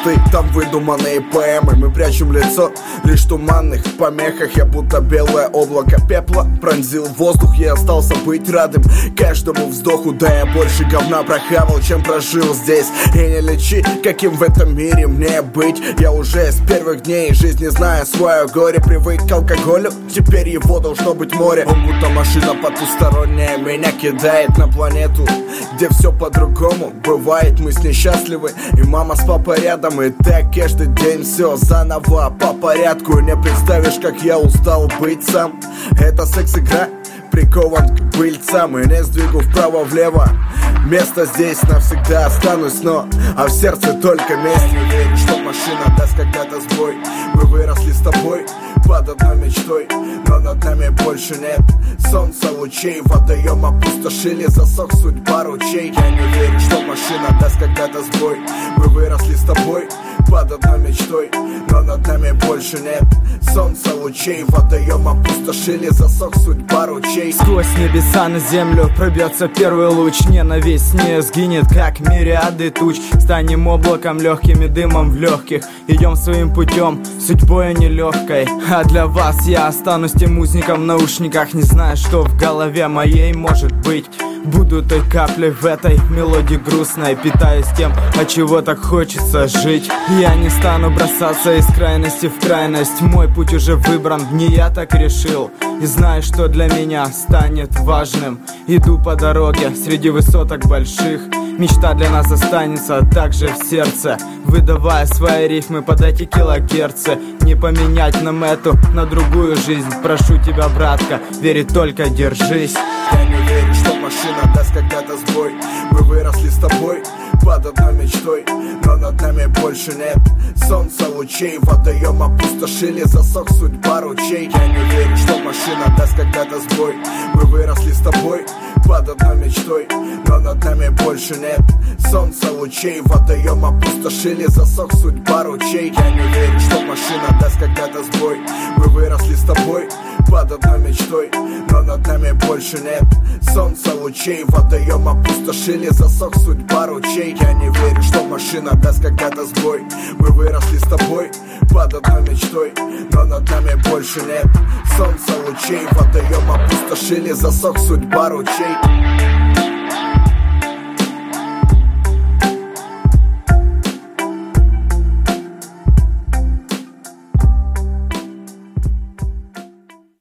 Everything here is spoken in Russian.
мечты, там выдуманные поэмы. Мы прячем лицо лишь в туманных помехах. Я будто белое облако пепла пронзил воздух. Я остался быть радым каждому вздоху. Да я больше говна прохавал, чем прожил здесь. И не лечи, каким в этом мире мне быть. Я уже с первых дней жизни, зная свое горе, привык к алкоголю, теперь его должно быть море. Он будто машина потусторонняя, меня кидает на планету, где все по-другому бывает. Мы с ней счастливы, и мама с папой рядом. И так каждый день все заново по порядку. Не представишь, как я устал быть сам. Это секс-игра, прикован к пыльцам. И не сдвигу вправо-влево, место здесь навсегда останусь. Но а в сердце только месть. Не верю, что машина даст когда-то сбой. Мы выросли с тобой под одной мечтой, но над нами больше нет солнца, лучей. Водоем опустошили, засох судьба ручей. Я не верю, что машина даст когда-то сбой. Мы выросли с тобой под одной мечтой, но над нами больше нет солнца, лучей. Водоем опустошили, засох судьба ручей. Сквозь небеса на землю пробьется первый луч. Ненависть не сгинет, как мириады туч. Станем облаком, легким и дымом в легких. Идем своим путем, судьбой нелегкой. А для вас я останусь тем узником в наушниках, не зная, что в голове моей может быть. Буду той каплей в этой мелодии грустной, питаюсь тем, от чего так хочется жить. Я не стану бросаться из крайности в крайность. Мой путь уже выбран, не я так решил. И знаю, что для меня станет важным. Иду по дороге среди высоток больших. Мечта для нас останется также в сердце, выдавая свои рифмы под эти килогерцы. Не поменять нам эту на другую жизнь. Прошу тебя, братка, верить только держись. Я не верю, что машина даст когда-то сбой. Мы выросли с тобой под одной мечтой, но над нами больше нет солнца, лучей. Водоем опустошили, засох судьба ручей. Я не верю, что машина даст когда-то сбой. Мы выросли с тобой под одной мечтой, но над нами больше нет солнца, лучей. Водоем опустошили, засох судьба ручей. Я не верю, что машина даст когда-то сбой. Мы выросли с тобой под одной мечтой, но над нами больше нет солнца, лучей. Водоем опустошили, засох судьба ручей. Я не верю, что машина даст когда-то сбой. Мы выросли с тобой под одной мечтой, но над нами больше нет солнца, лучей. Водоем опустошили, засох судьба ручей.